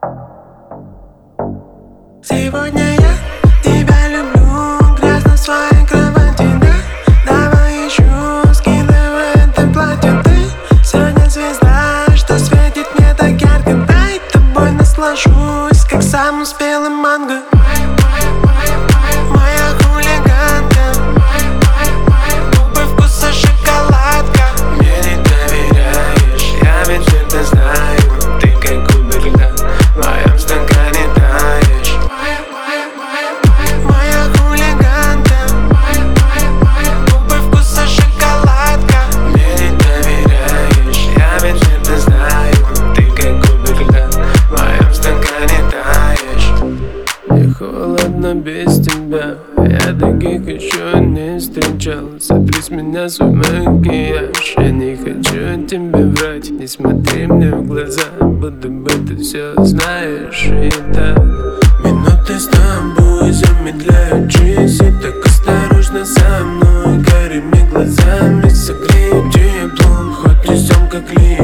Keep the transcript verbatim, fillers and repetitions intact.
Сегодня я тебя люблю, грязь на своей кровати, да? Давай еще скидывай это платье. Ты сегодня звезда, что светит мне так ярко. Дай тобой наслажусь, как самым спелым манго. Моя хулиганка, губы вкуса шоколадка. Мне не доверяешь, я ведь это знаю. Ты как кубик льда, в моем стакане таешь. Моя хулиганка, губы вкуса шоколадка. Мне не доверяешь, я ведь это знаю. Ты как кубик льда, в моем стакане таешь. Мне холодно без тебя, я таких еще не встречал. Сотри с меня свой макияж, я не хочу тебе врать. Не смотри мне в глаза, будто бы ты все знаешь. И так минуты с тобой замедляют жизнь. Так осторожно со мной, карими глазами согрею теплом. Хоть и сам как лист.